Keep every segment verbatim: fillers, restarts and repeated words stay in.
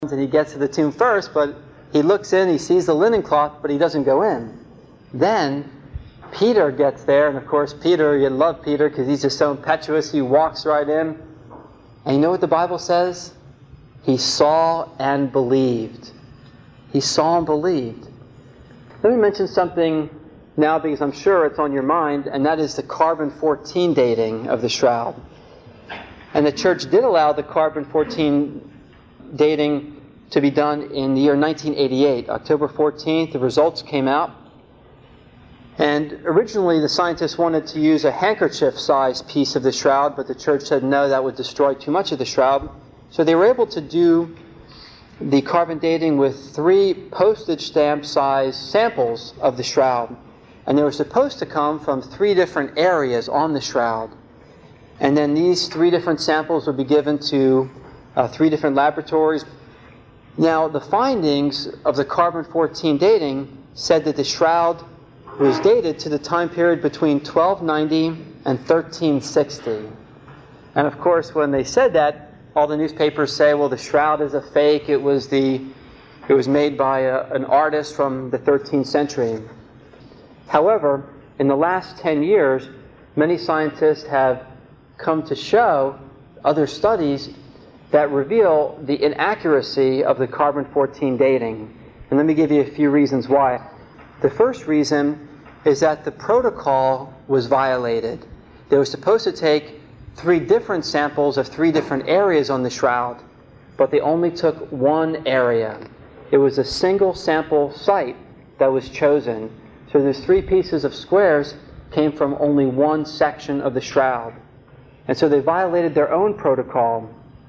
and he gets to the tomb first, but he looks in, he sees the linen cloth, but he doesn't go in. Then Peter gets there, and of course Peter, you love Peter because he's just so impetuous, he walks right in. And you know what the Bible says? He saw and believed. He saw and believed. Let me mention something now because I'm sure it's on your mind, and that is the carbon fourteen dating of the shroud. And the church did allow the carbon fourteen dating to be done in the year nineteen eighty-eight. October fourteenth, the results came out. And originally the scientists wanted to use a handkerchief-sized piece of the shroud, but the church said no, that would destroy too much of the shroud. So they were able to do the carbon dating with three postage stamp-sized samples of the shroud. And they were supposed to come from three different areas on the shroud. And then these three different samples would be given to uh, three different laboratories. Now, the findings of the carbon fourteen dating said that the shroud was dated to the time period between twelve ninety and thirteen sixty. And of course, when they said that, all the newspapers say, well, the shroud is a fake. It was the, it was made by a, an artist from the thirteenth century. However, in the last ten years, many scientists have come to show other studies that reveal the inaccuracy of the carbon fourteen dating. And let me give you a few reasons why. The first reason is that the protocol was violated. They were supposed to take three different samples of three different areas on the shroud, but they only took one area. It was a single sample site that was chosen. So those three pieces of squares came from only one section of the shroud. And so they violated their own protocol.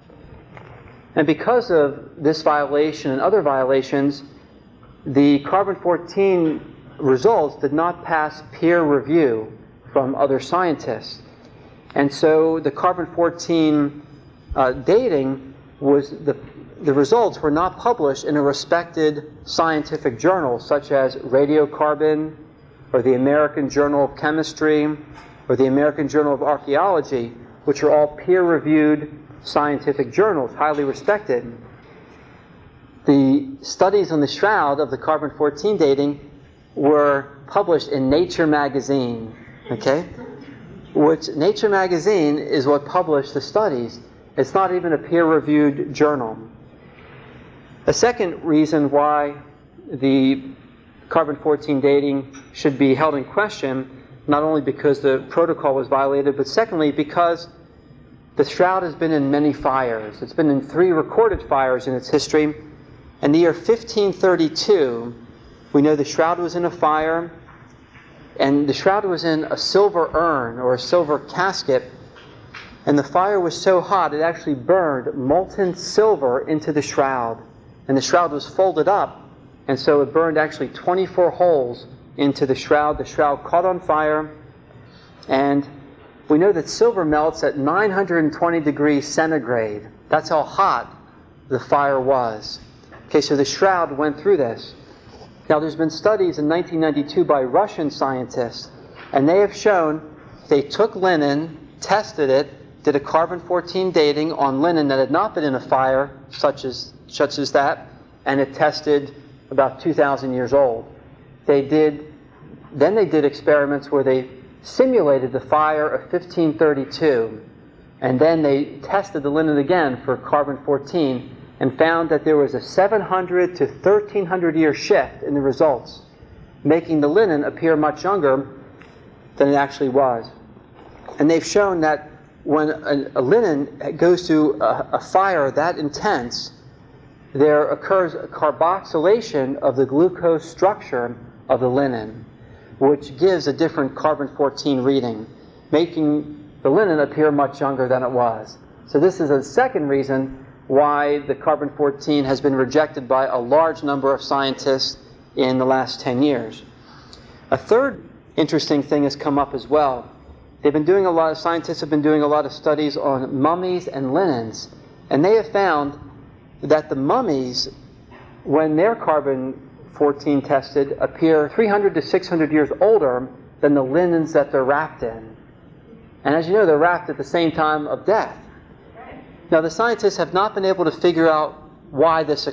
And because of this violation and other violations, the carbon fourteen results did not pass peer review from other scientists. And so the carbon fourteen uh, dating was, the, the results were not published in a respected scientific journal such as Radiocarbon or the American Journal of Chemistry or the American Journal of Archaeology, which are all peer-reviewed scientific journals, highly respected. The studies on the shroud of the carbon fourteen dating were published in Nature magazine, okay? Which Nature magazine is what published the studies. It's not even a peer-reviewed journal. A second reason why the carbon fourteen dating should be held in question, not only because the protocol was violated, but secondly because the shroud has been in many fires. It's been in three recorded fires in its history. In the year fifteen thirty-two, we know the shroud was in a fire, and the shroud was in a silver urn or a silver casket, and the fire was so hot it actually burned molten silver into the shroud. And the shroud was folded up, and so it burned actually twenty-four holes into the shroud. The shroud caught on fire, and we know that silver melts at nine hundred twenty degrees centigrade. That's how hot the fire was. Okay, so the shroud went through this. Now, there's been studies in nineteen ninety-two by Russian scientists, and they have shown they took linen, tested it, did a carbon fourteen dating on linen that had not been in a fire, such as, such as that, and it tested about two thousand years old. They did, then they did experiments where they simulated the fire of fifteen thirty-two, and then they tested the linen again for carbon fourteen and found that there was a seven hundred to thirteen hundred year shift in the results, making the linen appear much younger than it actually was. And they've shown that when a, a linen goes through a, a fire that intense, there occurs a carboxylation of the glucose structure of the linen, which gives a different carbon fourteen reading, making the linen appear much younger than it was. So this is a second reason why the carbon fourteen has been rejected by a large number of scientists in the last ten years. A third interesting thing has come up as well. They've been doing a lot of, scientists have been doing a lot of studies on mummies and linens, and they have found that the mummies, when their carbon fourteen tested, appear three hundred to six hundred years older than the linens that they're wrapped in. And as you know, they're wrapped at the same time of death. Now, the scientists have not been able to figure out why this